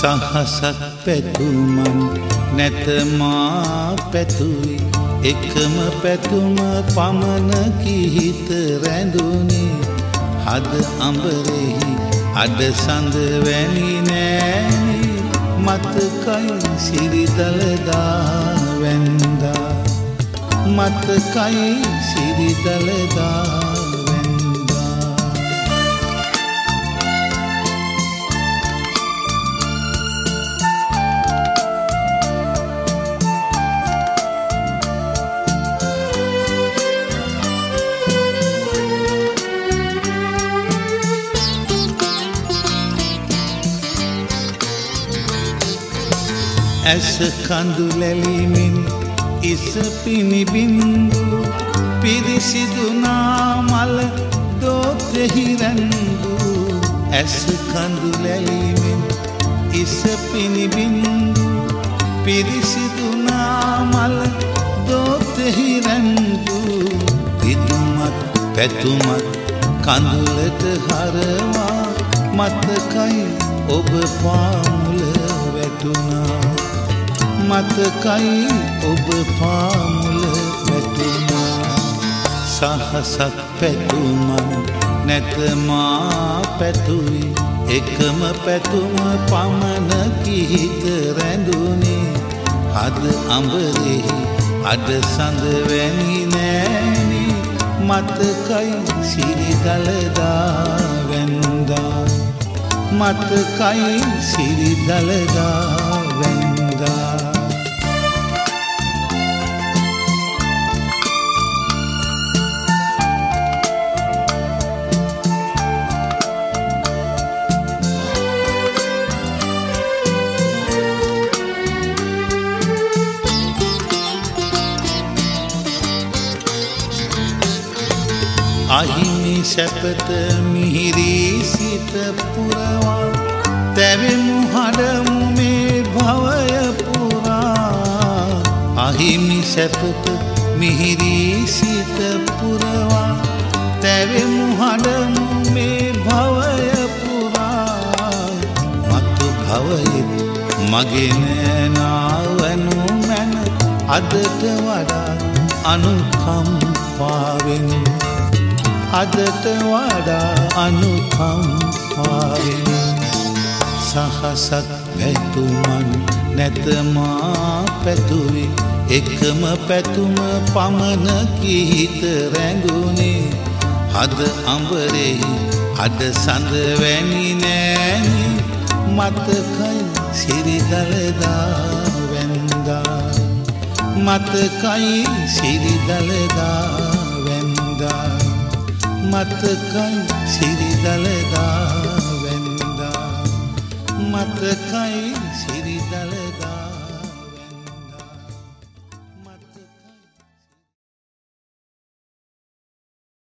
සහසක් පැතුමන් නැත මා පැතුයි එකම පැතුම පමණකි හිත රැඳුනේ හද අඹරෙහි අඩ සඳ වැනි නෑනේ මතකයි සිරිදලදා වැන්දා මතකයි සිරිදලදා ඇස කඳු ලැලිමින් ඉස පිනිබින්දු පිරිසිදු නාමල දෝතෙහි රැඳු ඇස කඳු ලැලිමින් ඉස පිනිබින්දු පිරිසිදු නාමල දෝතෙහි රැඳු විදුමත් පැතුමත් කඳුලට හරවා මතකයි ඔබ පාමුල වැටුණා මතකයි ඔබ පාමුල වැටුණා සහසක් පැතුමන් නැත මා පැතුයි එකම පැතුම පමණකි හිත රැඳුනේ හද අඹරෙහි අඩ සඳ වැනි නෑනේ මතකයි සිරිදලදා වැන්දා මතකයි සිරිදලදා වැන්දා අහිමි සැපත මිහිරී සිත පුරවා තැවෙමු හඬමු මේ භවය පුරා අහිමි සැපත මිහිරී සිත පුරවා තැවෙමු හඬමු මේ භවය පුරා මතු භවයෙත් මගේ නෑනාවනු මැන අදට වඩා අනුකම්පාවෙන් අදට වඩා අනුකම්පාවෙන් සහසක් පැතුමන් නැත මා පැතුයි එකම පැතුම පමණකි හිත රැඳුනේ හද අඹරෙහි අඩ සඳ වැනි නෑනේ මතකයි සිරිදලදා වැන්දා මතකයි සිරිදලදා වැන්දා මතකයි සිරිදලදා වැන්දා මතකයි සිරිදලදා